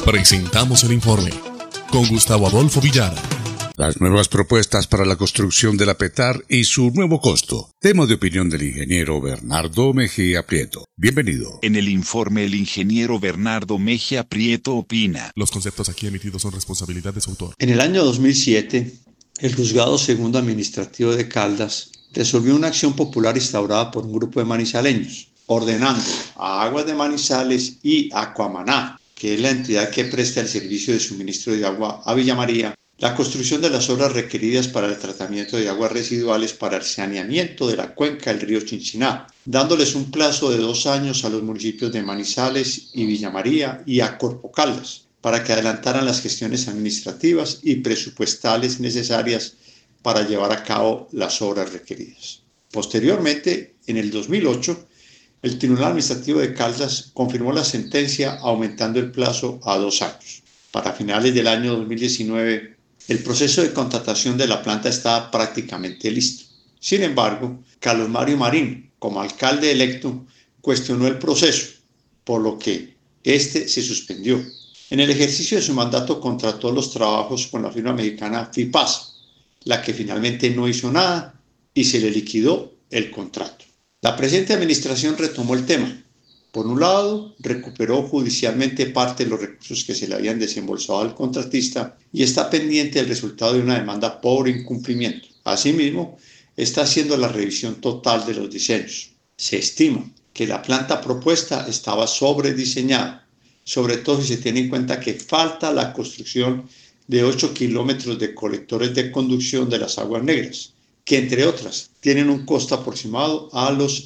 Presentamos el informe con Gustavo Adolfo Villar. Las nuevas propuestas para la construcción de la Petar y su nuevo costo. Tema de opinión del ingeniero Bernardo Mejía Prieto. Bienvenido. En el informe, el ingeniero Bernardo Mejía Prieto opina. Los conceptos aquí emitidos son responsabilidad de su autor. En el año 2007, el Juzgado Segundo Administrativo de Caldas resolvió una acción popular instaurada por un grupo de manizaleños, ordenando a Aguas de Manizales y Acuamaná, que es la entidad que presta el servicio de suministro de agua a Villa María, la construcción de las obras requeridas para el tratamiento de aguas residuales para el saneamiento de la cuenca del río Chinchiná, dándoles un plazo de 2 años a los municipios de Manizales y Villa María y a Corpo Caldas, para que adelantaran las gestiones administrativas y presupuestales necesarias para llevar a cabo las obras requeridas. Posteriormente, en el 2008, el Tribunal Administrativo de Caldas confirmó la sentencia aumentando el plazo a 2 años. Para finales del año 2019, el proceso de contratación de la planta estaba prácticamente listo. Sin embargo, Carlos Mario Marín, como alcalde electo, cuestionó el proceso, por lo que este se suspendió. En el ejercicio de su mandato contrató los trabajos con la firma mexicana FIPASA, la que finalmente no hizo nada y se le liquidó el contrato. La presente administración retomó el tema. Por un lado, recuperó judicialmente parte de los recursos que se le habían desembolsado al contratista y está pendiente del resultado de una demanda por incumplimiento. Asimismo, está haciendo la revisión total de los diseños. Se estima que la planta propuesta estaba sobrediseñada, sobre todo si se tiene en cuenta que falta la construcción de 8 kilómetros de colectores de conducción de las aguas negras, que entre otras tienen un costo aproximado a los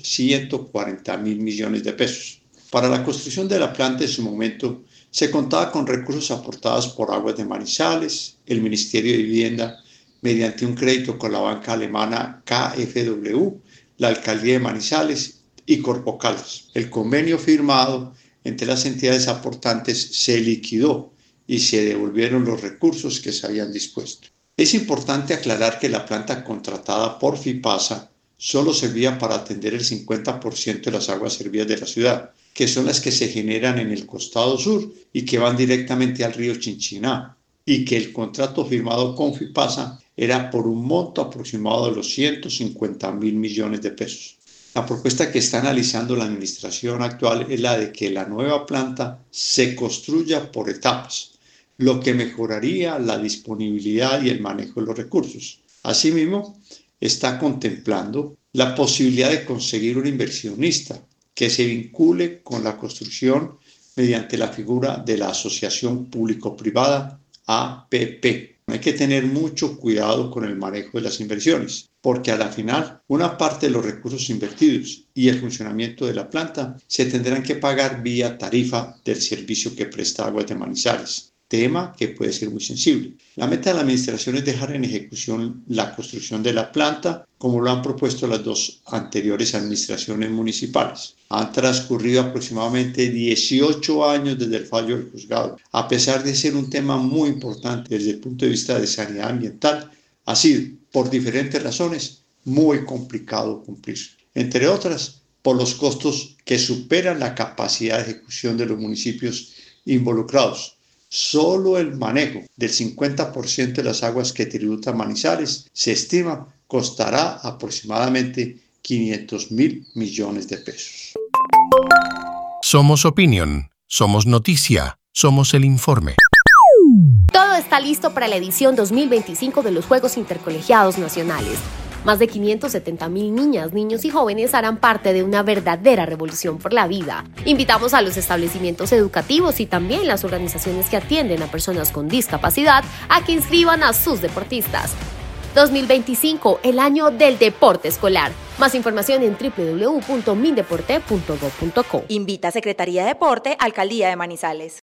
140.000 millones de pesos. Para la construcción de la planta en su momento se contaba con recursos aportados por Aguas de Manizales, el Ministerio de Vivienda, mediante un crédito con la banca alemana KfW, la Alcaldía de Manizales y Corpo Caldas. El convenio firmado entre las entidades aportantes se liquidó y se devolvieron los recursos que se habían dispuesto. Es importante aclarar que la planta contratada por FIPASA solo servía para atender el 50% de las aguas servidas de la ciudad, que son las que se generan en el costado sur y que van directamente al río Chinchiná, y que el contrato firmado con FIPASA era por un monto aproximado de los 150.000 millones de pesos. La propuesta que está analizando la administración actual es la de que la nueva planta se construya por etapas, lo que mejoraría la disponibilidad y el manejo de los recursos. Asimismo, está contemplando la posibilidad de conseguir un inversionista que se vincule con la construcción mediante la figura de la Asociación Público-Privada APP. Hay que tener mucho cuidado con el manejo de las inversiones, porque a la final una parte de los recursos invertidos y el funcionamiento de la planta se tendrán que pagar vía tarifa del servicio que presta Aguas de Manizales, tema que puede ser muy sensible. La meta de la administración es dejar en ejecución la construcción de la planta, como lo han propuesto las 2 anteriores administraciones municipales. Han transcurrido aproximadamente 18 años desde el fallo del juzgado. A pesar de ser un tema muy importante desde el punto de vista de sanidad ambiental, ha sido, por diferentes razones, muy complicado cumplir. Entre otras, por los costos que superan la capacidad de ejecución de los municipios involucrados. Solo el manejo del 50% de las aguas que tributa Manizales se estima costará aproximadamente 500.000 millones de pesos. Somos opinión, somos noticia, somos el informe. Todo está listo para la edición 2025 de los Juegos Intercolegiados Nacionales. Más de 570.000 niñas, niños y jóvenes harán parte de una verdadera revolución por la vida. Invitamos a los establecimientos educativos y también las organizaciones que atienden a personas con discapacidad a que inscriban a sus deportistas. 2025, el año del deporte escolar. Más información en www.mindeporte.gov.co. Invita a Secretaría de Deporte, Alcaldía de Manizales.